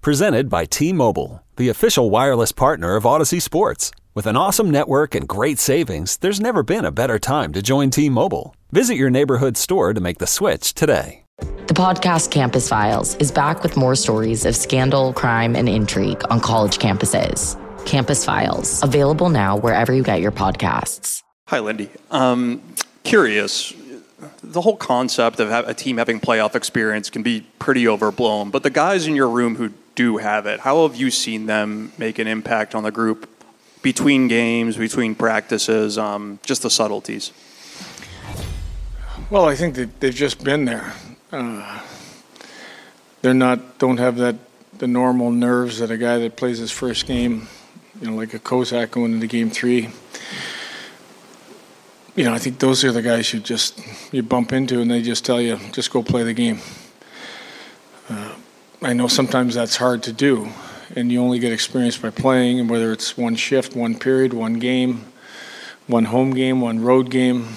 Presented by T-Mobile, the official wireless partner of Odyssey Sports. With an awesome network and great savings, there's never been a better time to join T-Mobile. Visit your neighborhood store to make the switch today. The podcast Campus Files is back with more stories of scandal, crime, and intrigue on college campuses. Campus Files, available now wherever you get your podcasts. Hi, Lindy. Curious, the whole concept of a team having playoff experience can be pretty overblown, but the guys in your room who do have it, how have you seen them make an impact on the group between games, between practices, just the subtleties? Well, I think that they've just been there. Don't have the normal nerves that a guy that plays his first game, like a Kozak going into game 3. I think those are the guys you bump into and they just tell you, just go play the game. I know sometimes that's hard to do, and you only get experience by playing, and whether it's one shift, one period, one game, one home game, one road game.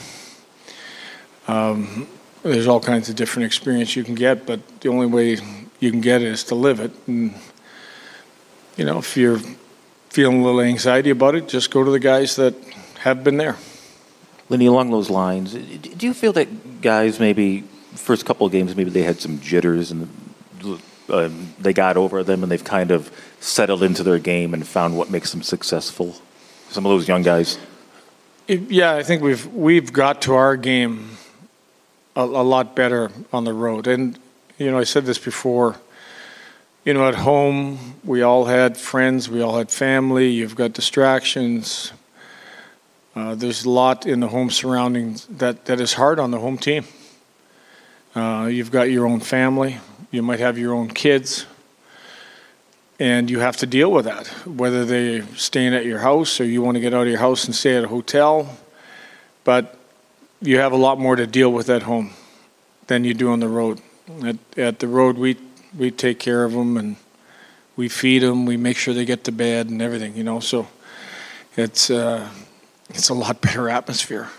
There's all kinds of different experience you can get, but the only way you can get it is to live it. And, if you're feeling a little anxiety about it, just go to the guys that have been there. Lindy, along those lines, do you feel that guys maybe, first couple of games, maybe they had some jitters and they got over them and they've kind of settled into their game and found what makes them successful? Some of those young guys? Yeah, I think we've got to our game a lot better on the road. And, I said this before, at home, we all had friends, we all had family, you've got distractions. There's a lot in the home surroundings that is hard on the home team. You've got your own family, you might have your own kids, and you have to deal with that, whether they're staying at your house or you want to get out of your house and stay at a hotel. But you have a lot more to deal with at home than you do on the road. At the road, we take care of them and we feed them, we make sure they get to bed and everything, so it's a lot better atmosphere.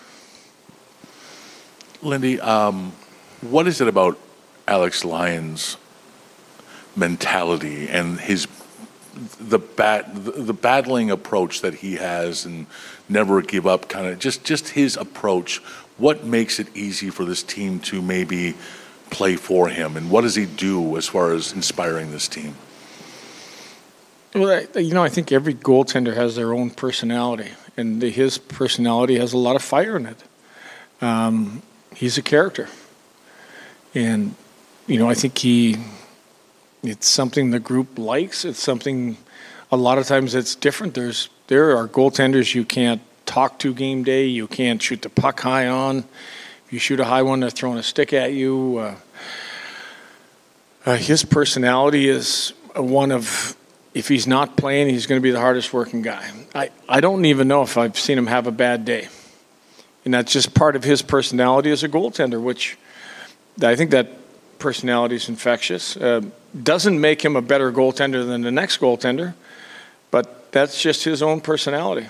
Lindy, what is it about Alex Lyons' mentality and the battling approach that he has and never give up, kind of just his approach? What makes it easy for this team to maybe play for him, and what does he do as far as inspiring this team? Well, I think every goaltender has their own personality, and his personality has a lot of fire in it. He's a character, and I think it's something the group likes. It's something a lot of times it's different. There are goaltenders you can't talk to game day. You can't shoot the puck high on. If you shoot a high one, they're throwing a stick at you. His personality is one of, if he's not playing, he's going to be the hardest working guy. I don't even know if I've seen him have a bad day. And that's just part of his personality as a goaltender, which I think that personality is infectious. Doesn't make him a better goaltender than the next goaltender, but that's just his own personality.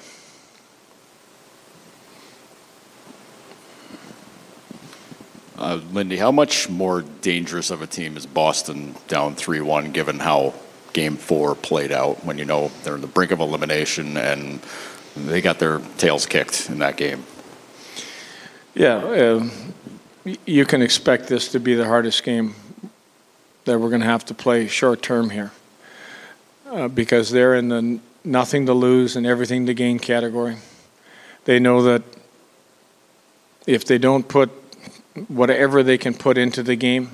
Lindy, how much more dangerous of a team is Boston down 3-1, given how Game 4 played out, when they're on the brink of elimination and they got their tails kicked in that game? Yeah, you can expect this to be the hardest game that we're going to have to play short term here, because they're in the nothing to lose and everything to gain category. They know that if they don't put whatever they can put into the game,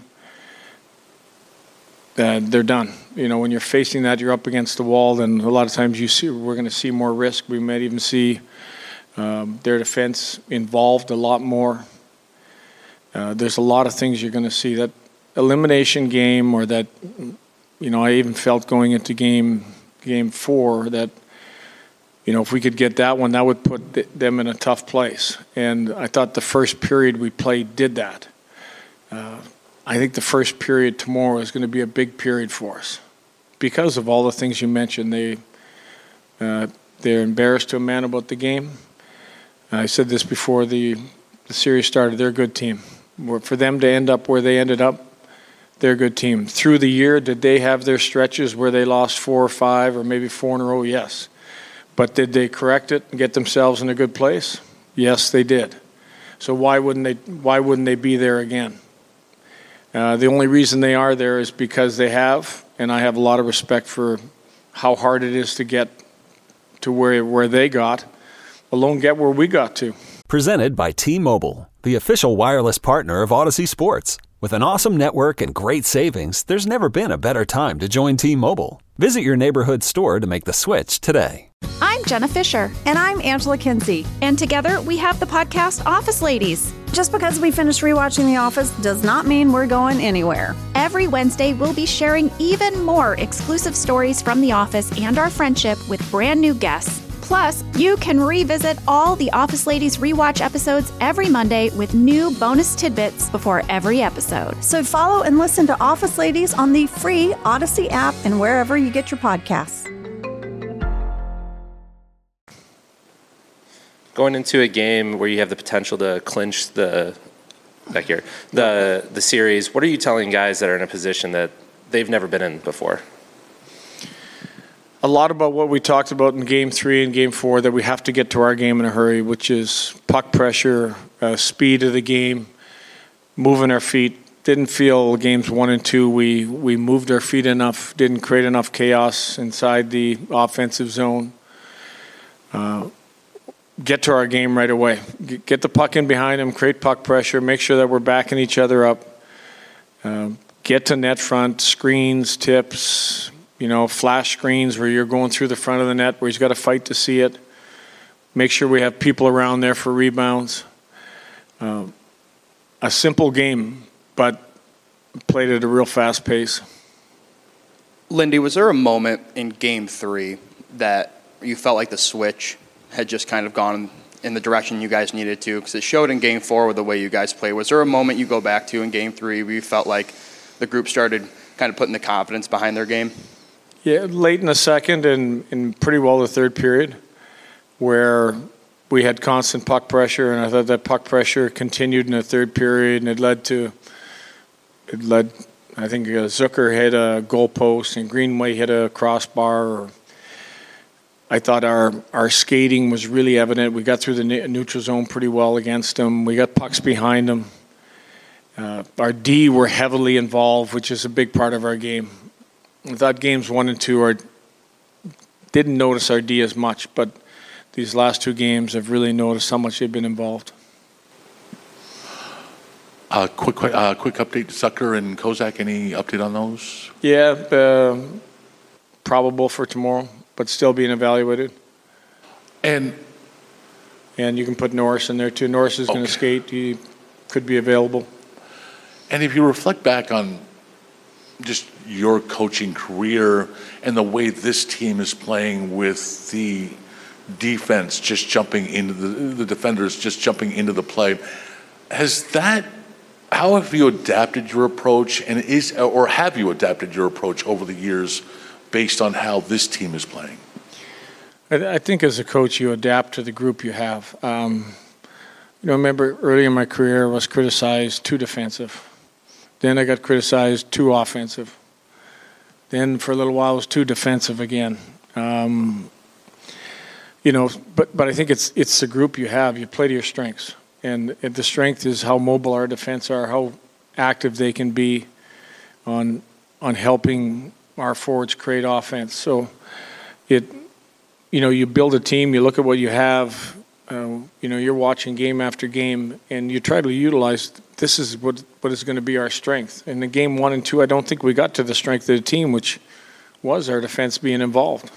they're done. When you're facing that, you're up against the wall, then a lot of times we're going to see more risk. We might even see their defense involved a lot more. There's a lot of things you're going to see. That elimination game, or that, I even felt going into game 4 that, if we could get that one, that would put them in a tough place. And I thought the first period we played did that. I think the first period tomorrow is going to be a big period for us because of all the things you mentioned. They're embarrassed to a man about the game. I said this before the series started. They're a good team. For them to end up where they ended up, They're a good team. Through the year, did they have their stretches where they lost 4 or 5 or maybe 4 in a row? Yes. But did they correct it and get themselves in a good place? Yes, they did. So why wouldn't they be there again? The only reason they are there is because they have, and I have a lot of respect for how hard it is to get to where they got, alone get where we got to. Presented by T-Mobile, the official wireless partner of Odyssey Sports. With an awesome network and great savings, there's never been a better time to join T-Mobile. Visit your neighborhood store to make the switch today. I'm Jenna Fisher. And I'm Angela Kinsey. And together we have the podcast Office Ladies. Just because we finished rewatching The Office does not mean we're going anywhere. Every Wednesday, we'll be sharing even more exclusive stories from The Office and our friendship with brand new guests. Plus, you can revisit all the Office Ladies rewatch episodes every Monday with new bonus tidbits before every episode. So follow and listen to Office Ladies on the free Odyssey app and wherever you get your podcasts. Going into a game where you have the potential to clinch the series, what are you telling guys that are in a position that they've never been in before? A lot about what we talked about in Game 3 and Game 4, that we have to get to our game in a hurry, which is puck pressure, speed of the game, moving our feet. Didn't feel Games 1 and 2 we moved our feet enough, didn't create enough chaos inside the offensive zone. Get to our game right away. Get the puck in behind them, create puck pressure, make sure that we're backing each other up. Get to net front, screens, tips, flash screens where you're going through the front of the net where he's got to fight to see it. Make sure we have people around there for rebounds. A simple game, but played at a real fast pace. Lindy, was there a moment in Game 3 that you felt like the switch had just kind of gone in the direction you guys needed to? Because it showed in Game 4 with the way you guys played. Was there a moment you go back to in Game 3 where you felt like the group started kind of putting the confidence behind their game? Yeah, late in the second and pretty well the third period, where we had constant puck pressure, and I thought that puck pressure continued in the third period, and it led, I think Zucker hit a goal post and Greenway hit a crossbar. I thought our skating was really evident. We got through the neutral zone pretty well against them. We got pucks behind them. Our D were heavily involved, which is a big part of our game. I thought Games 1 and 2 didn't notice our D as much, but these last 2 games I've really noticed how much they've been involved. Quick update, Zucker and Kozak, any update on those? Yeah, probable for tomorrow, but still being evaluated. And you can put Norris in there too. Norris is going to skate. He could be available. And if you reflect back on just your coaching career and the way this team is playing with the defense just jumping into the defenders just jumping into the play, how have you adapted your approach, and have you adapted your approach over the years based on how this team is playing? I think as a coach you adapt to the group you have. Remember early in my career I was criticized too defensive. Then I got criticized too offensive. Then for a little while I was too defensive again. But I think it's the group you have. You play to your strengths. And the strength is how mobile our defense are, how active they can be on helping our forwards create offense. So you build a team, you look at what you have, you're watching game after game, and you try to utilize this is what is going to be our strength. In the Game 1 and 2, I don't think we got to the strength of the team, which was our defense being involved.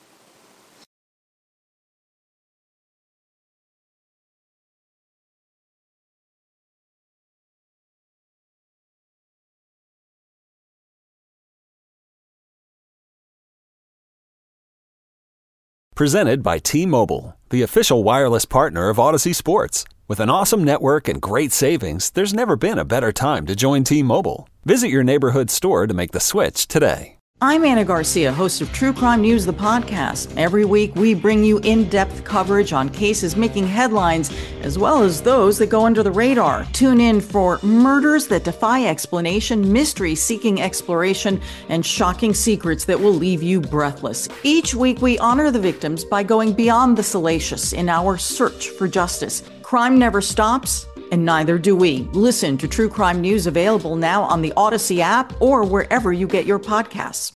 Presented by T-Mobile, the official wireless partner of Odyssey Sports. With an awesome network and great savings, there's never been a better time to join T-Mobile. Visit your neighborhood store to make the switch today. I'm Anna Garcia, host of True Crime News, the podcast. Every week, we bring you in-depth coverage on cases making headlines, as well as those that go under the radar. Tune in for murders that defy explanation, mysteries seeking exploration, and shocking secrets that will leave you breathless. Each week, we honor the victims by going beyond the salacious in our search for justice. Crime never stops, and neither do we. Listen to True Crime News, available now on the Odyssey app or wherever you get your podcasts.